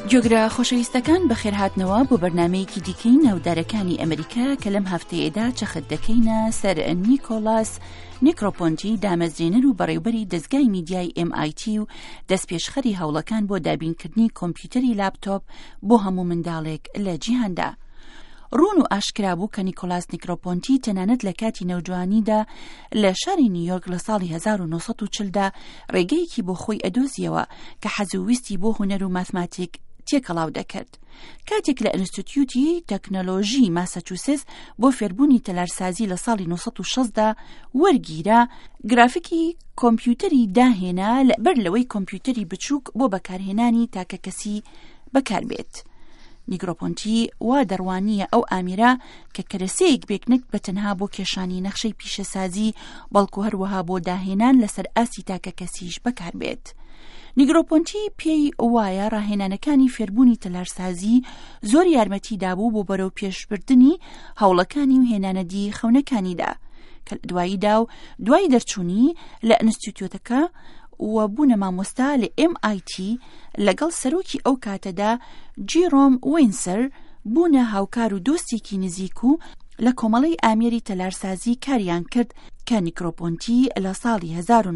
جۆگرا خۆشەویستەکان بەخێرهاتنەوە بۆ بەرنامەیەکی دیکەی ناودارەکانی ئەمریکا کە لەم هەفتەیەدا چەخت دەکەینە سەر نیکۆلاس نیکرۆپۆنتی، دامەزرێنەر و بەڕێوەبەری دەستگای میدیای MIT و دەستپێشخەری هەوڵەکان بۆ دابینکردنی کۆمپیوتەری لاپتۆپ بۆ هەموو منداڵێک لە جیهاندا. ڕوون و ئاشکرا بوو کە نیکۆلاس نیکرۆپۆنتی تەنانەت لە کاتی نەوجوانیدا لە شاری نیویۆرک لە ساڵی 1940دا ڕێگەیەکی بۆ خۆی ئەدۆزیەوە کە حەزویستی بۆ هونەر و ماتماتیک تێکەڵاو دەکرد. کاتێک لە ئینستیتیوتی تەکنۆلۆژی ماساچوسێتس بۆ فێربوونی تەلارسازی لە ساڵی 1960دا وەرگیرا، گرافیکی کۆمپیوتەری داهێنا لەبەر لەوەی کۆمپیوتەری بچووک بۆ بەکارهێنانی تاکە کەسی بەکاربێت. نیکرۆپۆنتی وا دەڕوانیە ئەو ئامیرە کە کەرەسەیەک بێکنێک بەتەنها بۆ کێشانی نەخشەی پیشەسازی بەڵکو هەروەها بۆ داهێنان لەسەر ئاسی تاکە کەسیش بەکاربێت. نیکرۆپۆنتی پێی وایە ڕاهێنانەکانی فێربوونی تەلارسازی زۆر یارمەتیدا بوو بۆ بەرەو پێشبردنی هەوڵەکانی و هێنانەدی خەونەکانیدا کە دواییدا و دوای دەرچوونی لە ئینستیتیوتەکە و بوونە مامۆستا لە MIT لەگەڵ سەرۆکی ئەو کاتەدا جیرۆم وینسەر بوونە هاوکار و دۆستێکی نزیک و لە کۆمەڵەی ئامێری تەلارسازی کاریان کرد کە نیکرۆپۆنتی لە ساڵی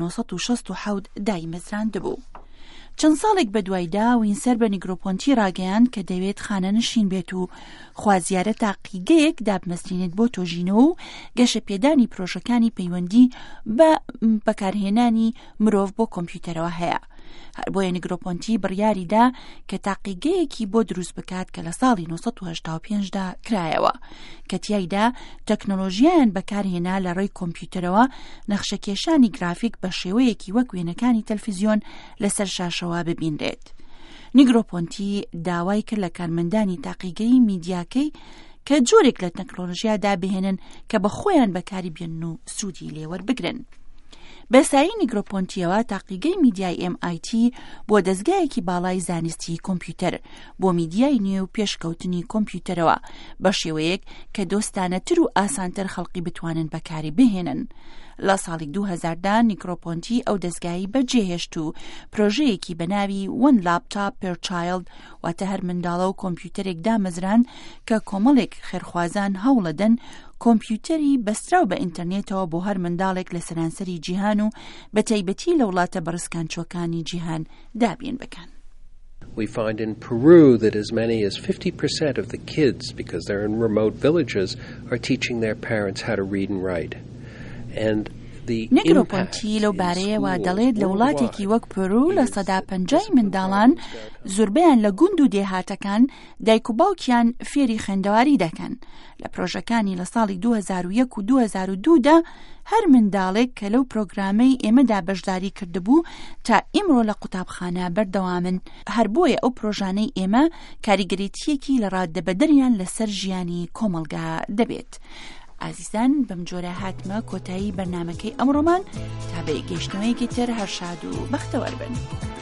1967 دایمەزراند بوو. چەند ساڵێک بەدوایدا وینسەر بە نیکرۆپۆنتی ڕاگەیاند کە دەوێت خانەنشین بێت و خوازیارە تاقیگەیەک دابمەزرێنێت بۆ تۆژینەوە و گەشە پێدانی پرۆژەکانی پەیوەندی بە بەکارهێنانی مرۆڤ بۆ کۆمپیوتەرەوە هەیە. هەر بۆیە نیکرۆپۆنتی بڕیاریدا کە تاقیگەیەکی بۆ دروست بکات کە لە ساڵی 1985دا کرایەوە کە تیایدا تەکنۆلۆژیایان بەکارهێنا لە ڕێی کۆمپیوتەرەوە نەخشەکێشانی گرافیک بە شێوەیەکی وەک وێنەکانی تەلڤیزیۆن لەسەر شاشەوە ببینرێت. نیکرۆپۆنتی داوای کرد لە کارمەندانی تاقیگەی میدیاکەی کە جۆرێک لە تەکنۆلۆژیادا بهێنن کە بە خۆیان بەکاری بێنن و سوودی لێوەربگرن. بەسایی نیکرۆپۆنتیەوە تاقیگەی میدیای MIT بۆ دەستگایەکی باڵای زانستی کۆمپیوتەر بۆ میدیای نوێ و پێشکەوتنی کۆمپیوتەرەوە بە شێوەیەک کە دۆستانەتر و ئاسانتر خەڵقی بتوانن بەکاری بهێنن. لە ساڵی 2000دا نیکرۆپۆنتی ئەو دەستگایی بەجێهێشت و پرۆژەیەکی بەناوی One Laptop per Child واتە هەر منداڵە و کۆمپیوتەرێک دامەزران کە کۆمەڵێک خێرخوازان هەوڵەدەن کۆمپیوتەری بەستراو بە ئینتەرنێتەوە بۆ هەر منداڵێک لە سەرانسەری جیهان و بە تایبەتی لە وڵاتە بەڕسکانچۆکانی جیهان دابین بکەن. We find in Peru that as many as 50% of the kids, because they're in remote villages, are teaching their parents how to read and write. And نیکرۆپۆنتی لەو بارەیەوە دەڵێت لە وڵاتێکی وەک پەرو لە سەدا 50 منداڵان زۆربیان لە گوند و دێهاتەکان دایک و باوکیان فێری خوێندەواری دەکەن. لە پرۆژەکانی لە ساڵی 2001 و 2002دا هەر منداڵێک کە لەو پرۆگرامەی ئێمەدا بەشداری کردبوو تا ئیمڕۆ لە قوتابخانە بەردەوامن. هەر بۆیە ئەو پرۆژانەی ئێمە کاریگەرێتیەکی لە ڕاددەبەدەریان لەسەر ژیانی کۆمەڵگا دەبێت. ئازیزان بەم جۆرە هاتمە کۆتایی بەرنامەکەی ئەمڕۆمان تا بە گەیشتنەوەیەکی تر هەر شاد و بەختەوەر بن.